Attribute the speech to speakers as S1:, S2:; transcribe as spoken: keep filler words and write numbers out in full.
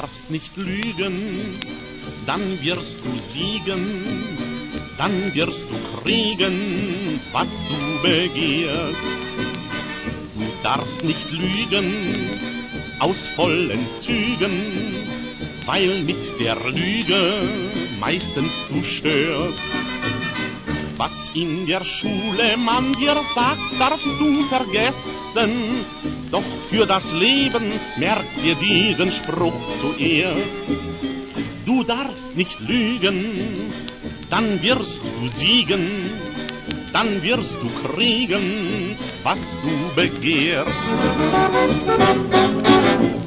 S1: darfst nicht lügen, dann wirst du siegen, dann wirst du kriegen, was du begehrst. Du darfst nicht lügen, aus vollen Zügen, weil mit der Lüge meistens du störst. Was in der Schule man dir sagt, darfst du vergessen, doch für das Leben merk dir diesen Spruch zuerst. Du darfst nicht lügen, dann wirst du siegen, dann wirst du kriegen, was du begehrst.